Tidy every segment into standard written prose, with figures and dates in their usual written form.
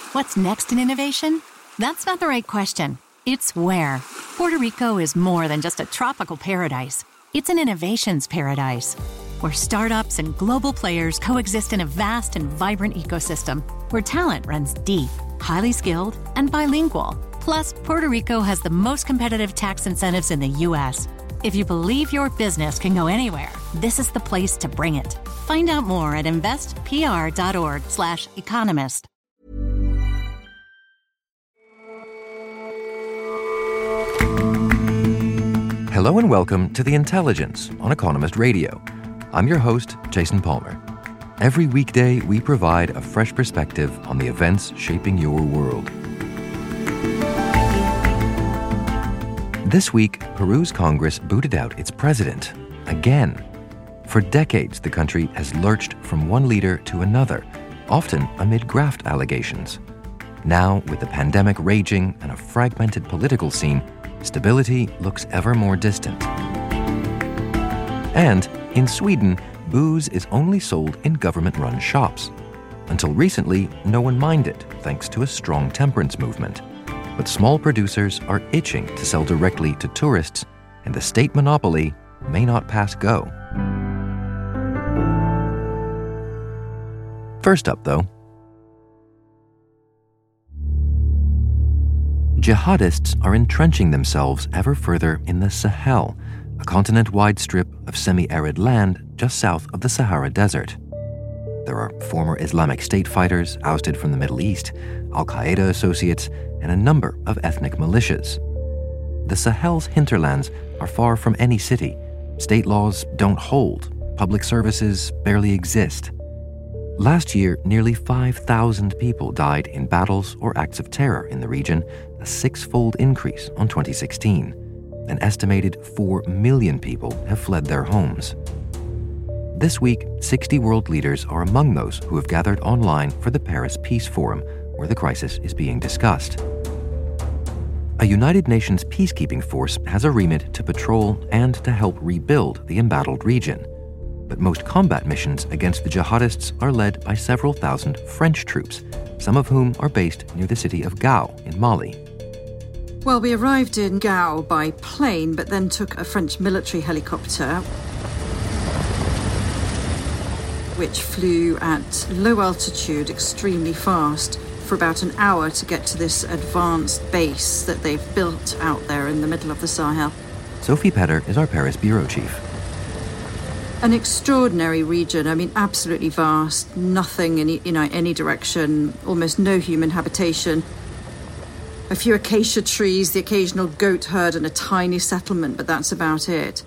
What's next in innovation? That's not the right question. It's where. Puerto Rico is more than just a tropical paradise. It's an innovations paradise, where startups and global players coexist in a vast and vibrant ecosystem, where talent runs deep, highly skilled, and bilingual. Plus, Puerto Rico has the most competitive tax incentives in the U.S. If you believe your business can go anywhere, this is the place to bring it. Find out more at investpr.org/economist. Hello and welcome to The Intelligence on Economist Radio. I'm your host, Jason Palmer. Every weekday, we provide a fresh perspective on the events shaping your world. This week, Peru's Congress booted out its president, again. For decades, the country has lurched from one leader to another, often amid graft allegations. Now, with the pandemic raging and a fragmented political scene, stability looks ever more distant. And in Sweden, booze is only sold in government-run shops. Until recently, no one minded, thanks to a strong temperance movement. But small producers are itching to sell directly to tourists, and the state monopoly may not pass go. First up, though, jihadists are entrenching themselves ever further in the Sahel, a continent-wide strip of semi-arid land just south of the Sahara Desert. There are former Islamic State fighters ousted from the Middle East, Al-Qaeda associates, and a number of ethnic militias. The Sahel's hinterlands are far from any city. State laws don't hold. Public services barely exist. Last year, nearly 5,000 people died in battles or acts of terror in the region, a six-fold increase on 2016. An estimated 4 million people have fled their homes. This week, 60 world leaders are among those who have gathered online for the Paris Peace Forum, where the crisis is being discussed. A United Nations peacekeeping force has a remit to patrol and to help rebuild the embattled region. But most combat missions against the jihadists are led by several thousand French troops, some of whom are based near the city of Gao in Mali. Well, we arrived in Gao by plane, but then took a French military helicopter, which flew at low altitude extremely fast for about an hour to get to this advanced base that they've built out there in the middle of the Sahel. Sophie Petter is our Paris bureau chief. An extraordinary region, I mean, absolutely vast, nothing in any direction, almost no human habitation. A few acacia trees, the occasional goat herd and a tiny settlement, but that's about it.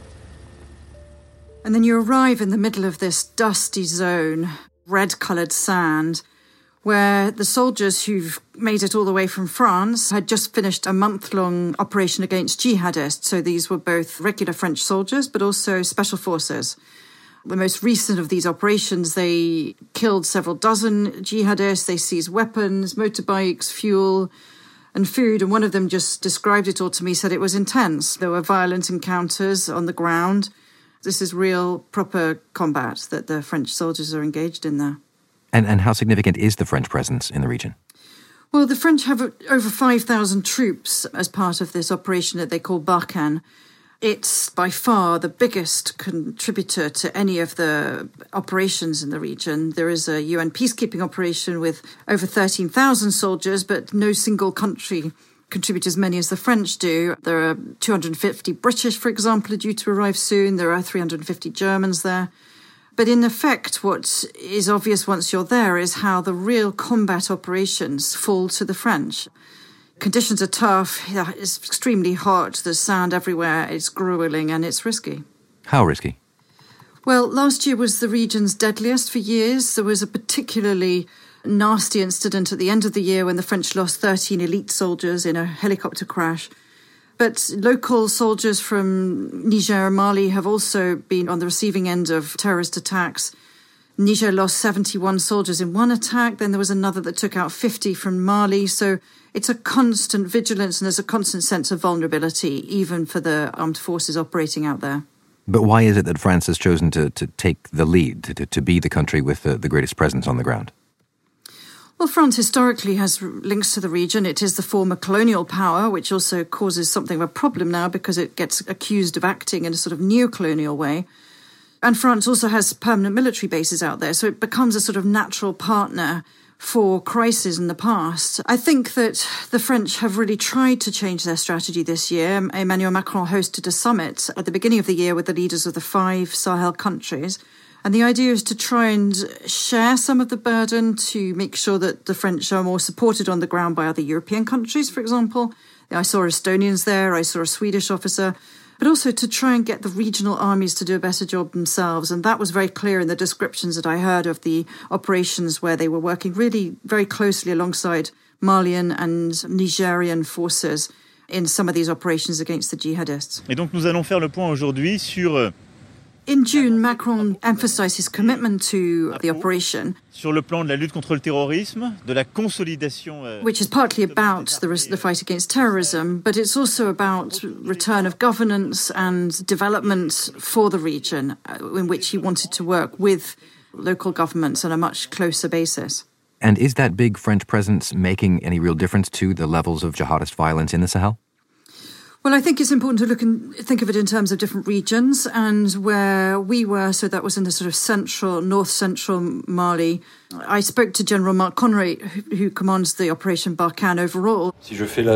And then you arrive in the middle of this dusty zone, red-coloured sand, where the soldiers who've made it all the way from France had just finished a month-long operation against jihadists. So these were both regular French soldiers, but also special forces. The most recent of these operations, they killed several dozen jihadists. They seized weapons, motorbikes, fuel, and food. And one of them just described it all to me, said it was intense. There were violent encounters on the ground. This is real, proper combat that the French soldiers are engaged in there. And how significant is the French presence in the region? Well, the French have over 5,000 troops as part of this operation that they call Barkhane. It's by far the biggest contributor to any of the operations in the region. There is a UN peacekeeping operation with over 13,000 soldiers, but no single country contribute as many as the French do. There are 250 British, for example, are due to arrive soon. There are 350 Germans there. But in effect, what is obvious once you're there is how the real combat operations fall to the French. Conditions are tough, it's extremely hot, there's sand everywhere, it's grueling and it's risky. How risky? Well, last year was the region's deadliest for years. There was a particularly nasty incident at the end of the year when the French lost 13 elite soldiers in a helicopter crash. But local soldiers from Niger and Mali have also been on the receiving end of terrorist attacks. Niger lost 71 soldiers in one attack. Then there was another that took out 50 from Mali. So it's a constant vigilance and there's a constant sense of vulnerability, even for the armed forces operating out there. But why is it that France has chosen to take the lead, to be the country with the greatest presence on the ground? Well, France historically has links to the region. It is the former colonial power, which also causes something of a problem now because it gets accused of acting in a sort of neo-colonial way. And France also has permanent military bases out there, so it becomes a sort of natural partner for crises in the past. I think that the French have really tried to change their strategy this year. Emmanuel Macron hosted a summit at the beginning of the year with the leaders of the 5 Sahel countries. And the idea is to try and share some of the burden to make sure that the French are more supported on the ground by other European countries, for example. I saw Estonians there, I saw a Swedish officer, but also to try and get the regional armies to do a better job themselves. And that was very clear in the descriptions that I heard of the operations where they were working really very closely alongside Malian and Nigerian forces in some of these operations against the jihadists. Et donc nous allons faire le point aujourd'hui sur In June, Macron emphasized his commitment to the operation, sur le plan de la lutte contre le terrorisme, de la consolidation which is partly about the fight against terrorism, but it's also about return of governance and development for the region, in which he wanted to work with local governments on a much closer basis. And is that big French presence making any real difference to the levels of jihadist violence in the Sahel? Well, I think it's important to look and think of it in terms of different regions, and where we were, so that was in the sort of north-central Mali. I spoke to General Marc Conray, who commands the Operation Barkhane overall. Si je fais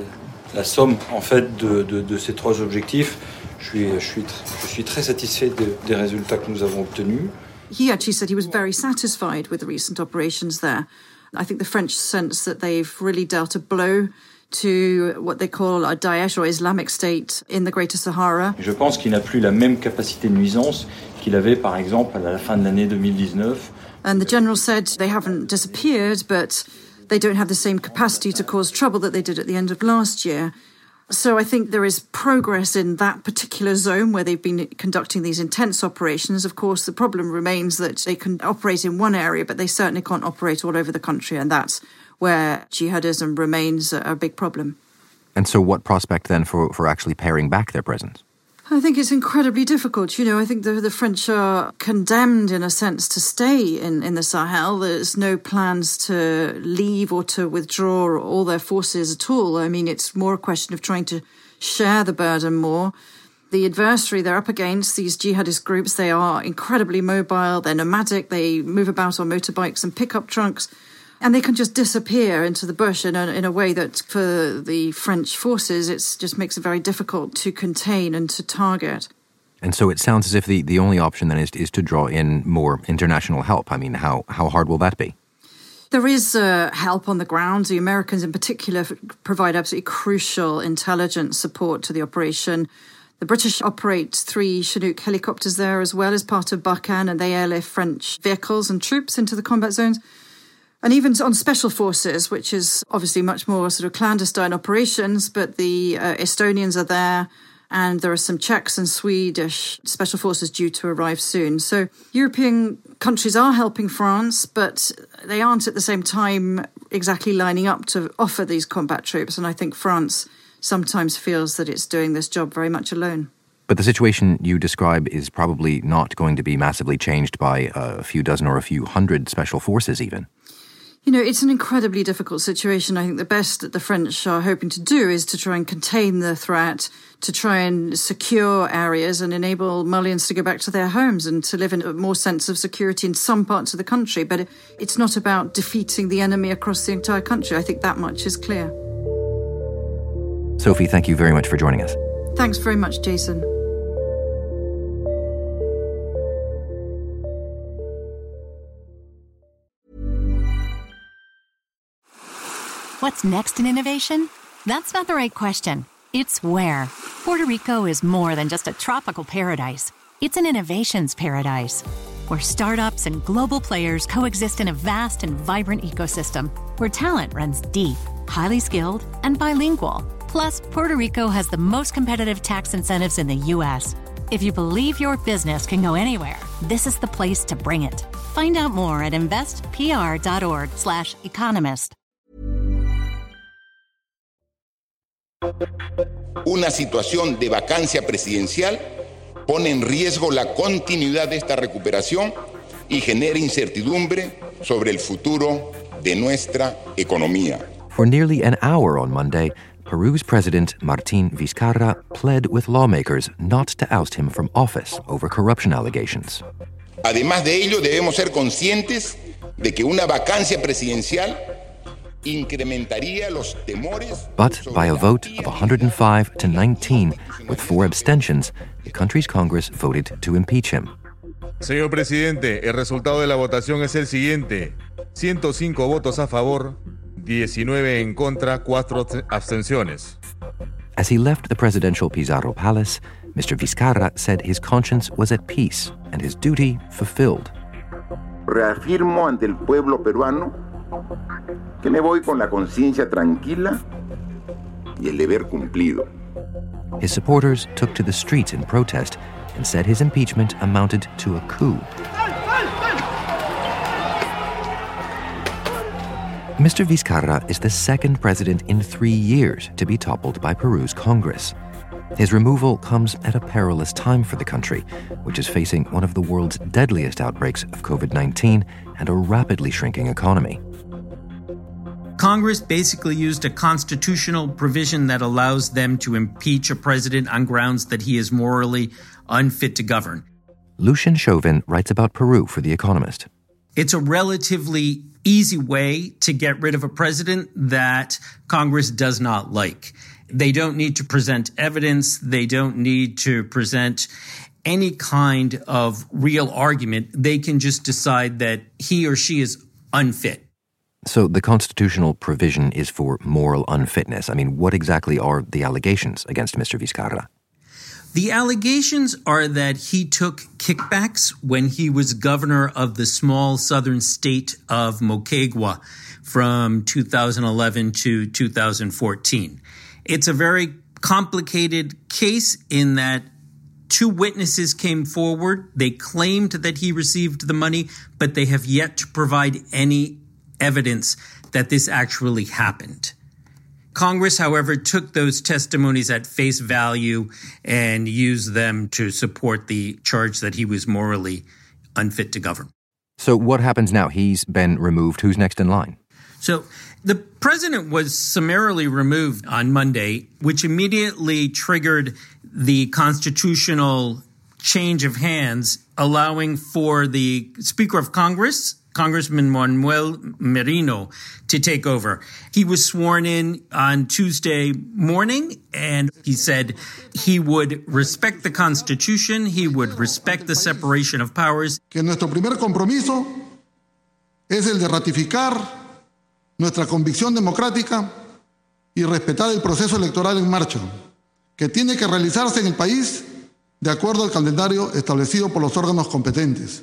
la somme, en fait, de ces 3 objectifs, je suis très satisfait des résultats que nous avons obtenus. He actually said he was very satisfied with the recent operations there. I think the French sense that they've really dealt a blow to what they call a Daesh or Islamic State in the Greater Sahara. Je pense qu'il n'a plus la même capacité de nuisance qu'il avait, par exemple, à la fin de l'année 2019. And the general said they haven't disappeared, but they don't have the same capacity to cause trouble that they did at the end of last year. So I think there is progress in that particular zone where they've been conducting these intense operations. Of course, the problem remains that they can operate in one area, but they certainly can't operate all over the country, and that's where jihadism remains a big problem. And so what prospect then for actually paring back their presence? I think it's incredibly difficult. You know, I think the French are condemned, in a sense, to stay in the Sahel. There's no plans to leave or to withdraw all their forces at all. I mean, it's more a question of trying to share the burden more. The adversary they're up against, these jihadist groups, they are incredibly mobile, they're nomadic, they move about on motorbikes and pickup trucks. And they can just disappear into the bush in a way that, for the French forces, it just makes it very difficult to contain and to target. And so it sounds as if the only option then is to draw in more international help. I mean, how hard will that be? There is help on the ground. The Americans in particular provide absolutely crucial intelligence support to the operation. The British operate 3 Chinook helicopters there as well as part of Barkhane, and they airlift French vehicles and troops into the combat zones. And even on special forces, which is obviously much more sort of clandestine operations, but the Estonians are there, and there are some Czechs and Swedish special forces due to arrive soon. So European countries are helping France, but they aren't at the same time exactly lining up to offer these combat troops. And I think France sometimes feels that it's doing this job very much alone. But the situation you describe is probably not going to be massively changed by a few dozen or a few hundred special forces even. You know, it's an incredibly difficult situation. I think the best that the French are hoping to do is to try and contain the threat, to try and secure areas and enable Malians to go back to their homes and to live in a more sense of security in some parts of the country. But it's not about defeating the enemy across the entire country. I think that much is clear. Sophie, thank you very much for joining us. Thanks very much, Jason. What's next in innovation? That's not the right question. It's where. Puerto Rico is more than just a tropical paradise. It's an innovations paradise, where startups and global players coexist in a vast and vibrant ecosystem, where talent runs deep, highly skilled, and bilingual. Plus, Puerto Rico has the most competitive tax incentives in the U.S. If you believe your business can go anywhere, this is the place to bring it. Find out more at investpr.org/economist. Una situación de vacancia presidencial pone en riesgo la continuidad de esta recuperación y genera incertidumbre sobre el futuro de nuestra economía. For nearly an hour on Monday, Peru's president, Martín Vizcarra, pled with lawmakers not to oust him from office over corruption allegations. Además de ello, debemos ser conscientes de que una vacancia presidencial incrementaría los temores. But by a vote of 105 to 19, with 4 abstentions, the country's Congress voted to impeach him. Señor presidente, el resultado de la votación es el siguiente: 105 votos a favor, 19 en contra, 4 abstenciones. As he left the presidential Pizarro Palace, Mr. Vizcarra said his conscience was at peace and his duty fulfilled. Reafirmo ante el pueblo peruano que me voy con la conciencia tranquila y el deber cumplido. His supporters took to the streets in protest and said his impeachment amounted to a coup. Mr. Vizcarra is the second president in 3 years to be toppled by Peru's Congress. His removal comes at a perilous time for the country, which is facing one of the world's deadliest outbreaks of COVID-19 and a rapidly shrinking economy. Congress basically used a constitutional provision that allows them to impeach a president on grounds that he is morally unfit to govern. Lucien Chauvin writes about Peru for The Economist. It's a relatively easy way to get rid of a president that Congress does not like. They don't need to present evidence. They don't need to present any kind of real argument. They can just decide that he or she is unfit. So the constitutional provision is for moral unfitness. I mean, what exactly are the allegations against Mr. Vizcarra? The allegations are that he took kickbacks when he was governor of the small southern state of Moquegua from 2011 to 2014. It's a very complicated case in that 2 witnesses came forward. They claimed that he received the money, but they have yet to provide any evidence that this actually happened. Congress, however, took those testimonies at face value and used them to support the charge that he was morally unfit to govern. So what happens now? He's been removed. Who's next in line? So the president was summarily removed on Monday, which immediately triggered the constitutional change of hands, allowing for the Speaker of Congress, Congressman Manuel Merino, to take over. He was sworn in on Tuesday morning, and he said he would respect the Constitution, he would respect the separation of powers. Que nuestro primer compromiso es el de ratificar nuestra convicción democrática y respetar el proceso electoral en marcha, que tiene que realizarse en el país de acuerdo al calendario establecido por los órganos competentes.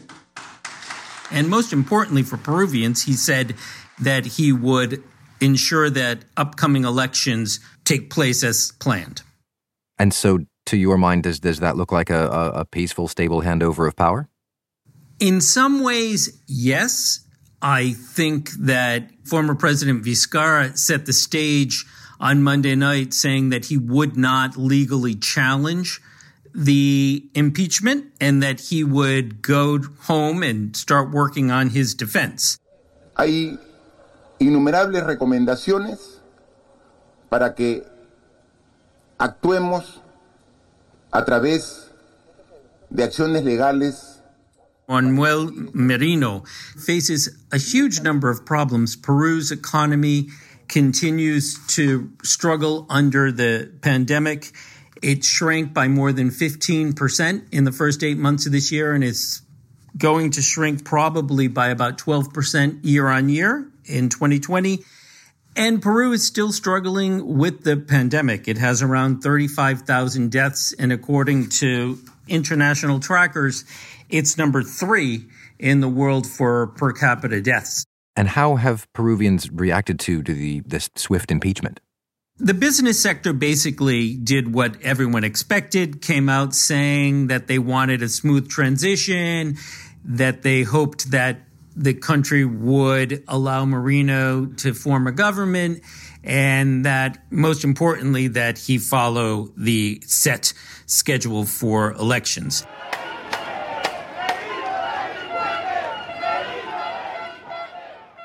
And most importantly for Peruvians, he said that he would ensure that upcoming elections take place as planned. And so, to your mind, does that look like a peaceful, stable handover of power? In some ways, yes. I think that former President Vizcarra set the stage on Monday night saying that he would not legally challenge the impeachment and that he would go home and start working on his defense. Hay innumerables recomendaciones para que actuemos a través de acciones legales. Manuel Merino faces a huge number of problems. Peru's economy continues to struggle under the pandemic. It shrank by more than 15% in the first 8 months of this year, and it's going to shrink probably by about 12% year on year in 2020. And Peru is still struggling with the pandemic. It has around 35,000 deaths, and according to international trackers, it's number 3 in the world for per capita deaths. And how have Peruvians reacted to this swift impeachment? The business sector basically did what everyone expected, came out saying that they wanted a smooth transition, that they hoped that the country would allow Merino to form a government, and that, most importantly, that he follow the set schedule for elections.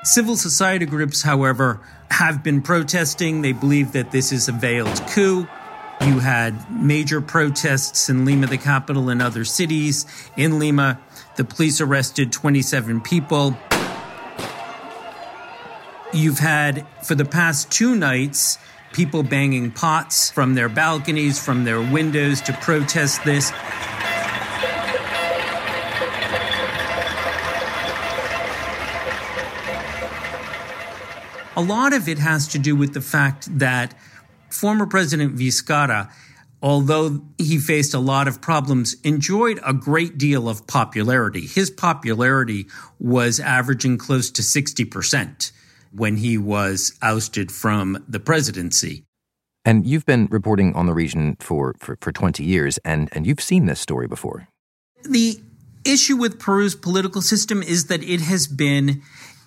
Civil society groups, however, have been protesting. They believe that this is a veiled coup. You had major protests in Lima, the capital, and other cities. In Lima, the police arrested 27 people. You've had, for the past 2 nights, people banging pots from their balconies, from their windows to protest this. A lot of it has to do with the fact that former President Vizcarra, although he faced a lot of problems, enjoyed a great deal of popularity. His popularity was averaging close to 60% when he was ousted from the presidency. And you've been reporting on the region for 20 years, and you've seen this story before. The issue with Peru's political system is that it has been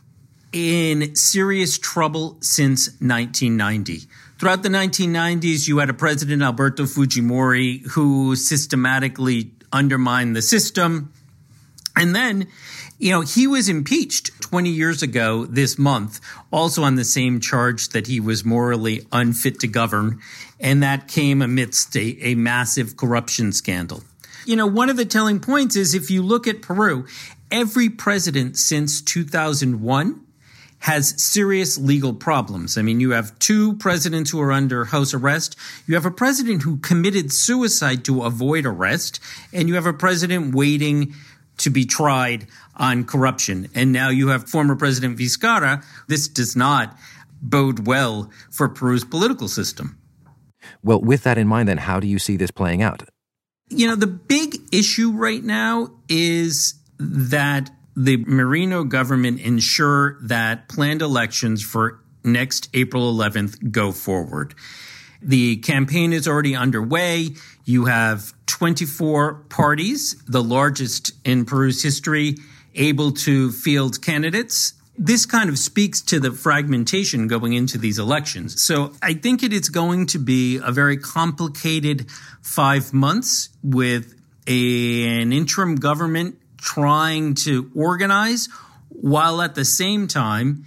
in serious trouble since 1990. Throughout the 1990s, you had a president, Alberto Fujimori, who systematically undermined the system. And then, he was impeached 20 years ago this month, also on the same charge that he was morally unfit to govern. And that came amidst a massive corruption scandal. One of the telling points is if you look at Peru, every president since 2001 has serious legal problems. I mean, you have 2 presidents who are under house arrest. You have a president who committed suicide to avoid arrest. And you have a president waiting to be tried on corruption. And now you have former President Vizcarra. This does not bode well for Peru's political system. Well, with that in mind, then, how do you see this playing out? The big issue right now is that the Merino government ensure that planned elections for next April 11th go forward. The campaign is already underway. You have 24 parties, the largest in Peru's history, able to field candidates. This kind of speaks to the fragmentation going into these elections. So I think it is going to be a very complicated 5 months with an interim government trying to organize, while at the same time,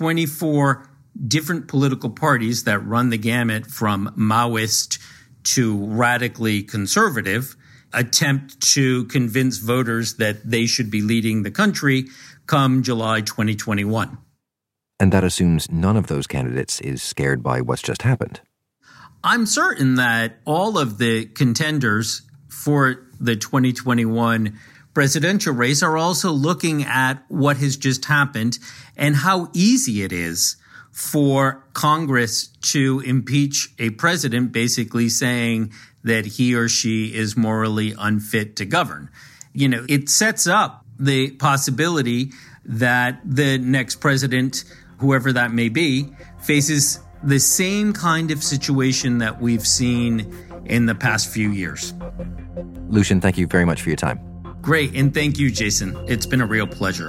24 different political parties that run the gamut from Maoist to radically conservative attempt to convince voters that they should be leading the country come July 2021. And that assumes none of those candidates is scared by what's just happened. I'm certain that all of the contenders for the 2021 presidential race are also looking at what has just happened and how easy it is for Congress to impeach a president, basically saying that he or she is morally unfit to govern. It sets up the possibility that the next president, whoever that may be, faces the same kind of situation that we've seen in the past few years. Lucian, thank you very much for your time. Great, and thank you, Jason. It's been a real pleasure.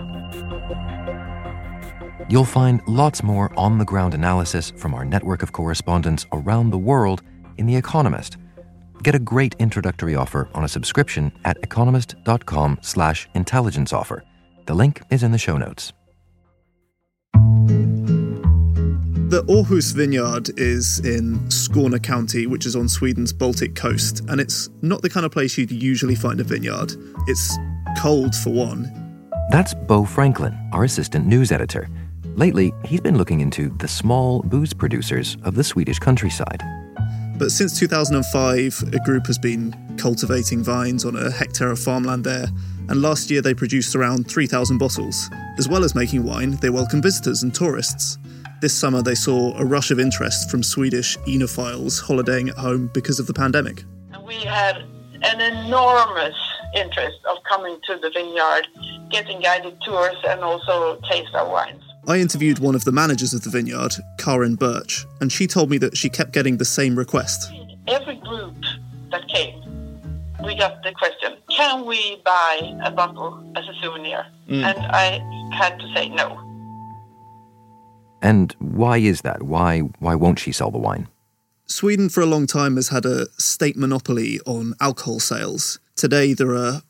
You'll find lots more on-the-ground analysis from our network of correspondents around the world in The Economist. Get a great introductory offer on a subscription at economist.com/intelligence offer. The link is in the show notes. The Åhus Vineyard is in Skåne County, which is on Sweden's Baltic coast, and it's not the kind of place you'd usually find a vineyard. It's cold, for one. That's Bo Franklin, our assistant news editor. Lately, he's been looking into the small booze producers of the Swedish countryside. But since 2005, a group has been cultivating vines on a hectare of farmland there, and last year they produced around 3,000 bottles. As well as making wine, they welcome visitors and tourists. This summer they saw a rush of interest from Swedish enophiles holidaying at home because of the pandemic. We had an enormous interest of coming to the vineyard, getting guided tours and also taste our wines. I interviewed one of the managers of the vineyard, Karin Birch, and she told me that she kept getting the same request. Every group that came, we got the question, can we buy a bottle as a souvenir? And I had to say no. And why is that? Why won't she sell the wine? Sweden for a long time has had a state monopoly on alcohol sales. Today there are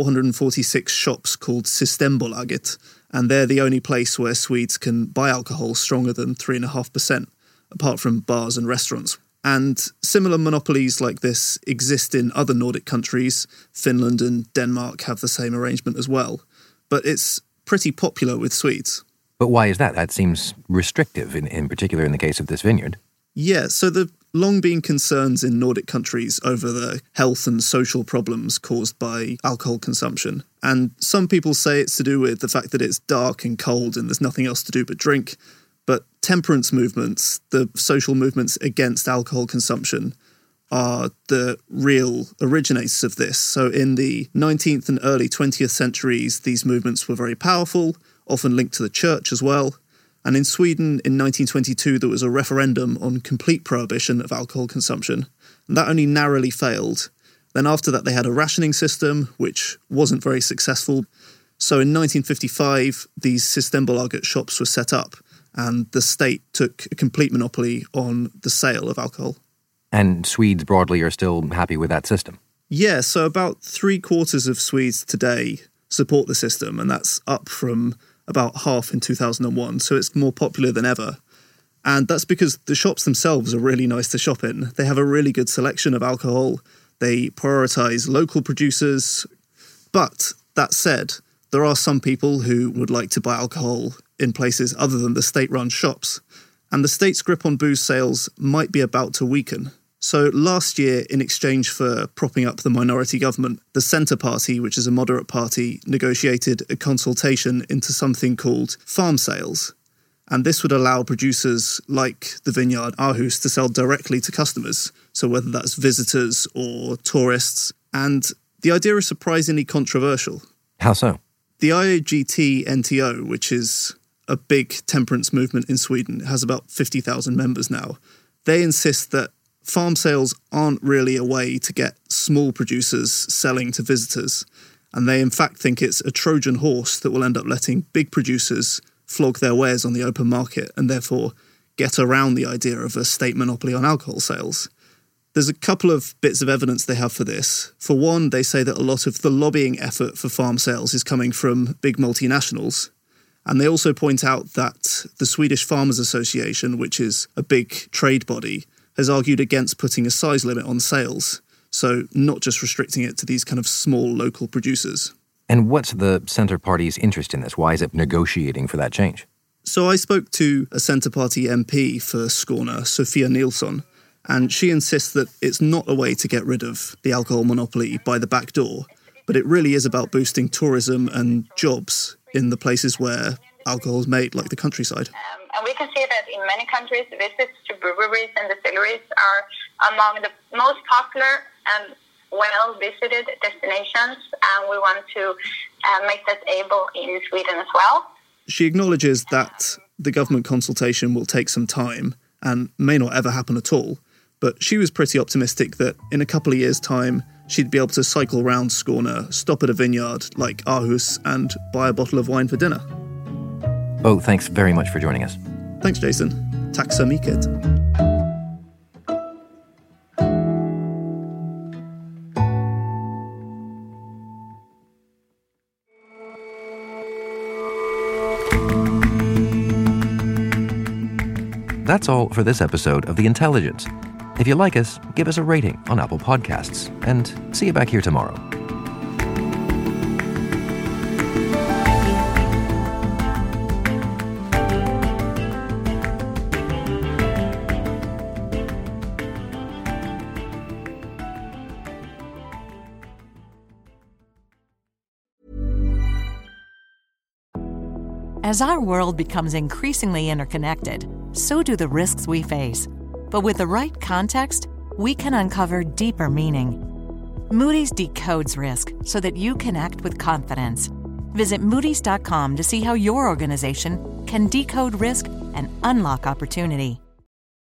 446 shops called Systembolaget, and they're the only place where Swedes can buy alcohol stronger than 3.5%, apart from bars and restaurants. And similar monopolies like this exist in other Nordic countries. Finland and Denmark have the same arrangement as well. But it's pretty popular with Swedes. But why is that? That seems restrictive, in particular in the case of this vineyard. Yeah, so there have long been concerns in Nordic countries over the health and social problems caused by alcohol consumption. And some people say it's to do with the fact that it's dark and cold and there's nothing else to do but drink. But temperance movements, the social movements against alcohol consumption, are the real originators of this. So in the 19th and early 20th centuries, these movements were very powerful, often linked to the church as well. And in Sweden, in 1922, there was a referendum on complete prohibition of alcohol consumption. And that only narrowly failed. Then after that, they had a rationing system, which wasn't very successful. So in 1955, these Systembolaget shops were set up, and the state took a complete monopoly on the sale of alcohol. And Swedes broadly are still happy with that system? Yeah, so about 3/4 of Swedes today support the system, and that's up from about half in 2001, so it's more popular than ever. And that's because the shops themselves are really nice to shop in. They have a really good selection of alcohol. They prioritise local producers. But that said, there are some people who would like to buy alcohol in places other than the state-run shops. And the state's grip on booze sales might be about to weaken. So last year, in exchange for propping up the minority government, the Centre Party, which is a moderate party, negotiated a consultation into something called farm sales. And this would allow producers like the vineyard Aarhus to sell directly to customers, so whether that's visitors or tourists. And the idea is surprisingly controversial. How so? The IAGT-NTO, which is a big temperance movement in Sweden, has about 50,000 members now. They insist that farm sales aren't really a way to get small producers selling to visitors, and they in fact think it's a Trojan horse that will end up letting big producers flog their wares on the open market and therefore get around the idea of a state monopoly on alcohol sales. There's a couple of bits of evidence they have for this. For one, they say that a lot of the lobbying effort for farm sales is coming from big multinationals. And they also point out that the Swedish Farmers Association, which is a big trade body, has argued against putting a size limit on sales, so not just restricting it to these kind of small local producers. And what's the Centre Party's interest in this? Why is it negotiating for that change? So I spoke to a Centre Party MP for Skåne, Sofia Nilsson, and she insists that it's not a way to get rid of the alcohol monopoly by the back door, but it really is about boosting tourism and jobs in the places where alcohol is made, like the countryside. And we can see that in many countries, visits to breweries and distilleries are among the most popular and well-visited destinations, and we want to make that able in Sweden as well. She acknowledges that the government consultation will take some time and may not ever happen at all, but she was pretty optimistic that in a couple of years' time, she'd be able to cycle round Skåne, stop at a vineyard like Aarhus, and buy a bottle of wine for dinner. Oh, thanks very much for joining us. Thanks, Jason. Tack så mycket. That's all for this episode of The Intelligence. If you like us, give us a rating on Apple Podcasts, and see you back here tomorrow. As our world becomes increasingly interconnected, so do the risks we face. But with the right context, we can uncover deeper meaning. Moody's decodes risk so that you can act with confidence. Visit Moody's.com to see how your organization can decode risk and unlock opportunity.